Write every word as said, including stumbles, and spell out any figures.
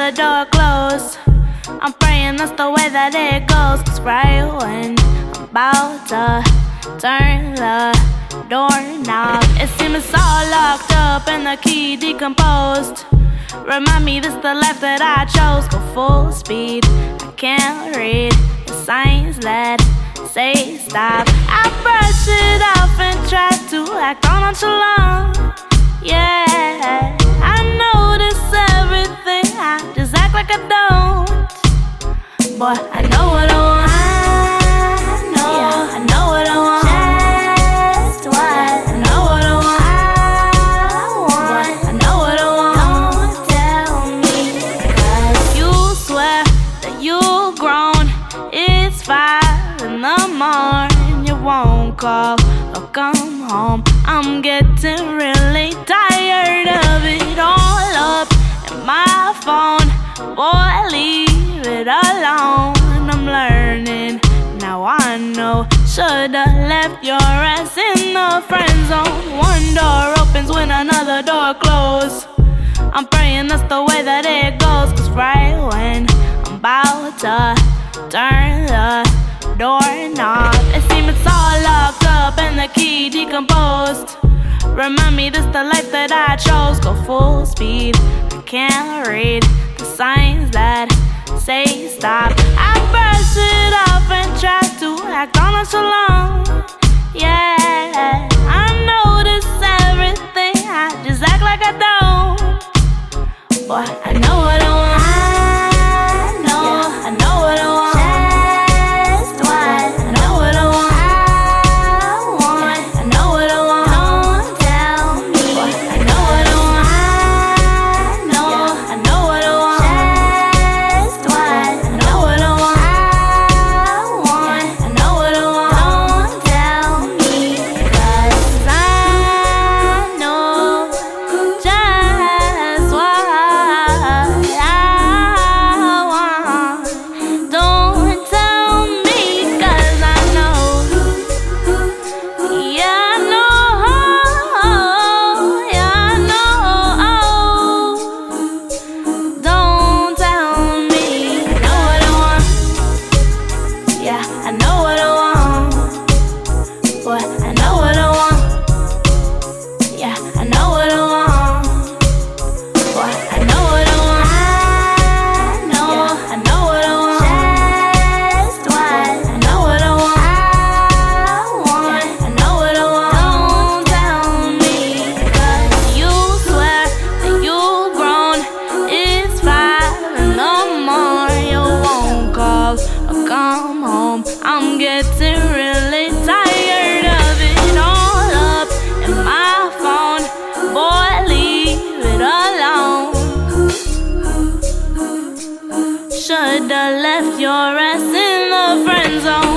another door closed. I'm praying that's the way that it goes. Cause right when I'm about to turn the doorknob, it seems it's all locked up and the key decomposed. Remind me this the life that I chose. Go full speed, I can't read the signs that say stop. I brush it off and try to act all nonchalant. Yeah, I notice everything, I just act like I don't. Boy, I know what I want. I know, yeah, I know what I want. Just what I know what I want. I want. Boy, I know what I want. Don't tell me, cause you swear that you're grown. It's five in the morning, you won't call or come home. I'm getting really tired of it all up in my phone. Boy, leave it alone. I'm learning, now I know. Should've left your ass in the friend zone. One door opens when another door closes. I'm praying that's the way that it goes. Cause right when I'm about to turn the doorknob, it seems it's all locked up and the key decomposed. Remind me this the life that I chose. Go full speed, I can't read the signs that say stop. I brush it off and try to act all nonchalant. Yeah, I notice everything, I just act like I don't. Boy, I know what I want. I know, yeah, I know what I want. Just what I know what I want. I want. I know what I want. Don't tell me. Boy, I know what I want. I know, yeah, I know what I want. Just what I know what I want. I want. I know what I want. Don't tell me, cause I know just what I know what I want. Boy, I know what I want. Yeah, I know what I want. Boy, I know what I want. I know, yeah, I know what I want. Just what I know what I want. I want. I know what I want. Don't tell me, cause you swear that you're grown. It's five in the morning, you won't call or come home. I'm getting really tired of it all up in my phone. Boy, leave it alone. Should've left your ass in the friend zone.